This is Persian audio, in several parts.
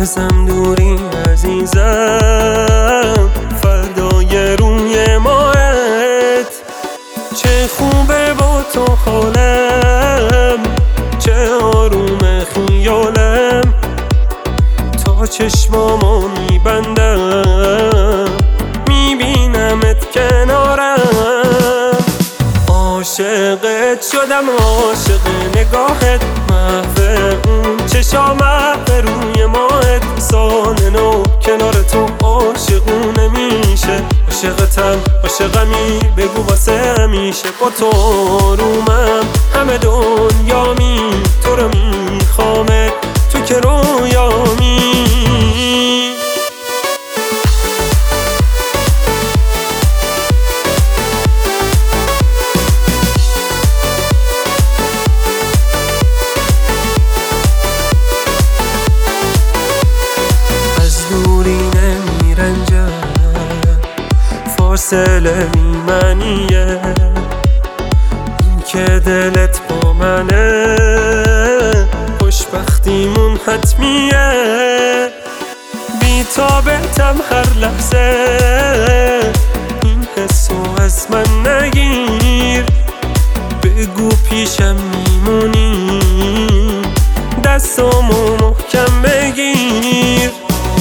بازم دوری عزیزم، فردای روی ماهت. چه خوبه با تو حالم، چه آروم خیالم، تا چشمامو میبندم میبینمت کنارم. عاشقت شدم، عاشق نگاهت، محو اون چشام، محو روی ماهت. سال نو کنار تو عاشقونه میشه، عاشقتم عاشقمی، بگو واسه همیشه. با تو رومم همه دنیامی، تو رو میخوامت تو که رویامی. فاصله بی‌معنیه این که دلت با منه، خوشبختیمون حتمیه. بی تابتم هر لحظه، این حسو از من نگیر. بگو پیشم میمونی، دستامو محکم بگیر.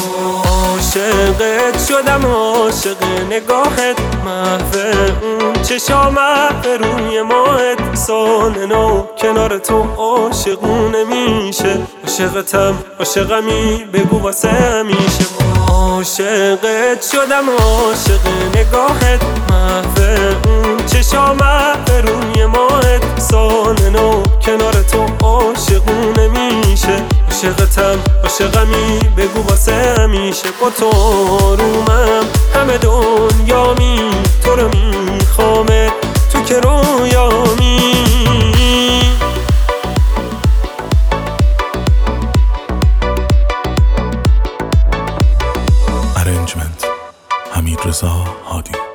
عاشقت شدم، عاشق نگاهت، محو اون چشام، محو روی ماهت. سال نو کنار تو عاشقونه میشه، عاشقتم عاشقمی، بگو واسه همیشه. عاشقت شدم، عاشق نگاهت، محو اون چشام، محو روی ماهت. سال نو کنار تو عاشقونه میشه، عاشقتم عاشقمی، بگو واسه همیشه. با تو رومم همه دنیامی، تو رو میخوامه تو که رویامی. Arrangement حمیدرضا هادی.